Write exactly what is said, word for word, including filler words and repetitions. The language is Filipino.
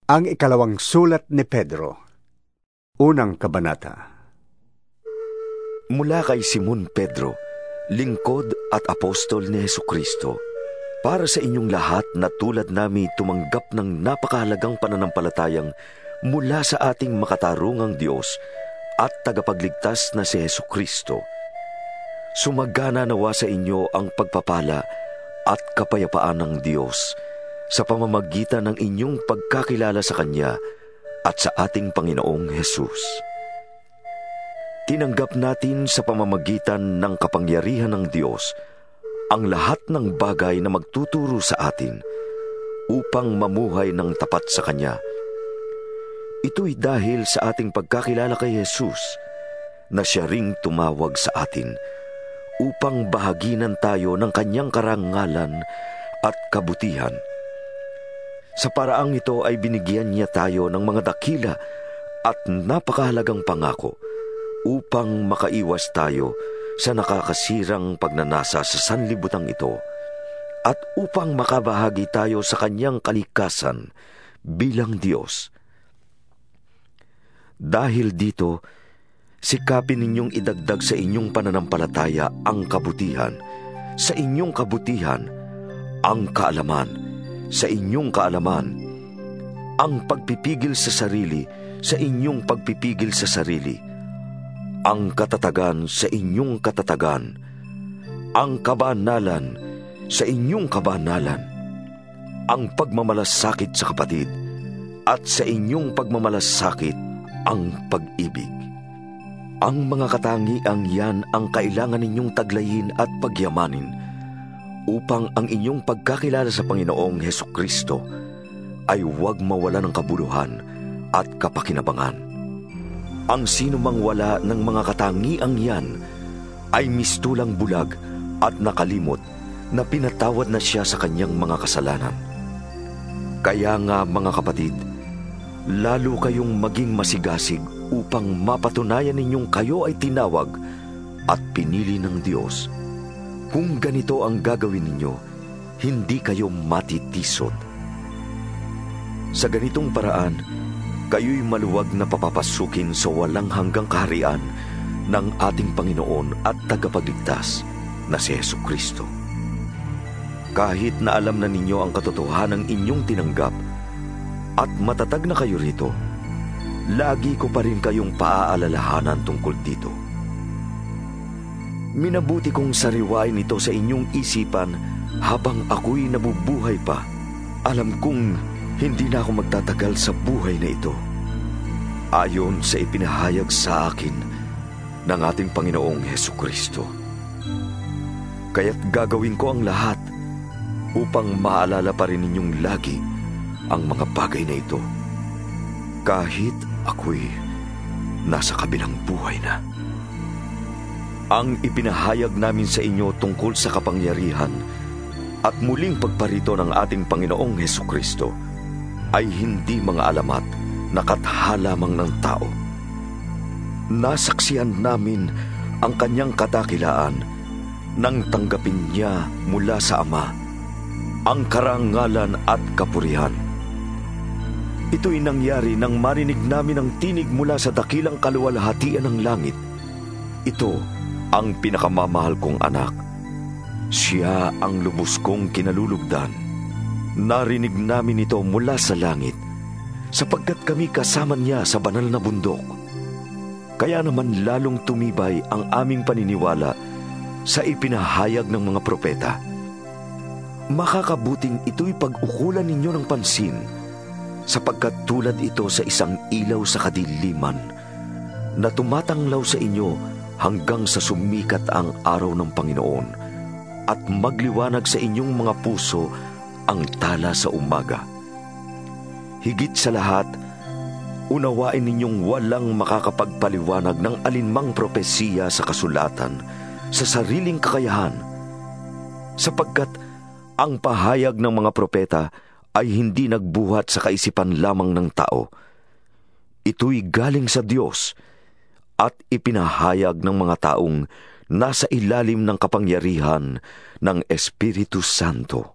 Ang ikalawang sulat ni Pedro. Unang kabanata. Mula kay Simon Pedro, lingkod at apostol ni Hesukristo, para sa inyong lahat na tulad nami tumanggap ng napakahalagang pananampalatayang mula sa ating makatarungang Diyos at tagapagligtas na si Hesukristo. Sumagana nawa sa inyo ang pagpapala at kapayapaan ng Diyos sa pamamagitan ng inyong pagkakilala sa Kanya at sa ating Panginoong Hesus. Tinanggap natin sa pamamagitan ng kapangyarihan ng Diyos ang lahat ng bagay na magtuturo sa atin upang mamuhay ng tapat sa Kanya. Ito'y dahil sa ating pagkakilala kay Hesus na Siya ring tumawag sa atin upang bahaginan tayo ng Kanyang karangalan at kabutihan. Sa paraang ito ay binigyan niya tayo ng mga dakila at napakahalagang pangako upang makaiwas tayo sa nakakasirang pagnanasa sa sanlibutan ito at upang makabahagi tayo sa Kanyang kalikasan bilang Diyos. Dahil dito, sikapin ninyong idagdag sa inyong pananampalataya ang kabutihan, sa inyong kabutihan ang kaalaman, sa inyong kaalaman ang pagpipigil sa sarili, sa inyong pagpipigil sa sarili ang katatagan, sa inyong katatagan ang kabanalan, sa inyong kabanalan ang pagmamalasakit sa kapatid, at sa inyong pagmamalasakit ang pag-ibig. Ang mga katangiang yan ang kailangan ninyong taglayin at pagyamanin upang ang inyong pagkakilala sa Panginoong Hesukristo ay huwag mawala ng kabuluhan at kapakinabangan. Ang sino mang wala ng mga katangiang yan ay mistulang bulag at nakalimot na pinatawad na siya sa kanyang mga kasalanan. Kaya nga mga kapatid, lalo kayong maging masigasig upang mapatunayan ninyong kayo ay tinawag at pinili ng Diyos. Kung ganito ang gagawin ninyo, hindi kayo matitisod. Sa ganitong paraan, kayo'y maluwag na papapasukin sa walang hanggang kaharian ng ating Panginoon at tagapagligtas na si Hesukristo. Kahit na alam na ninyo ang katotohanan inyong tinanggap at matatag na kayo rito, lagi ko pa rin kayong paaalalahanan tungkol dito. Minabuti kong sariwain ito sa inyong isipan habang ako'y nabubuhay pa. Alam kong hindi na ako magtatagal sa buhay na ito, ayon sa ipinahayag sa akin ng ating Panginoong Hesukristo. Kaya't gagawin ko ang lahat upang maalala pa rin ninyong lagi ang mga bagay na ito, kahit ako'y nasa kabilang buhay na. Ang ipinahayag namin sa inyo tungkol sa kapangyarihan at muling pagparito ng ating Panginoong Hesukristo ay hindi mga alamat na katha lamang ng tao. Nasaksihan namin ang Kanyang kadakilaan nang tanggapin niya mula sa Ama ang karangalan at kapurihan. Ito'y nangyari nang marinig namin ang tinig mula sa dakilang kaluwalhatian ng langit. Ito ang pinakamamahal kong anak. Siya ang lubos kong kinalulugdan. Narinig namin ito mula sa langit, sapagkat kami kasama niya sa banal na bundok. Kaya naman lalong tumibay ang aming paniniwala sa ipinahayag ng mga propeta. Makakabuting ito'y pag-ukulan ninyo ng pansin, sapagkat tulad ito sa isang ilaw sa kadiliman na tumatanglaw sa inyo hanggang sa sumikat ang araw ng Panginoon at magliwanag sa inyong mga puso ang tala sa umaga. Higit sa lahat, unawain ninyong walang makakapagpaliwanag ng alinmang propesiya sa kasulatan sa sariling kakayahan, sapagkat ang pahayag ng mga propeta ay hindi nagbuhat sa kaisipan lamang ng tao. Ito'y galing sa Diyos at ipinahayag ng mga taong nasa ilalim ng kapangyarihan ng Espiritu Santo.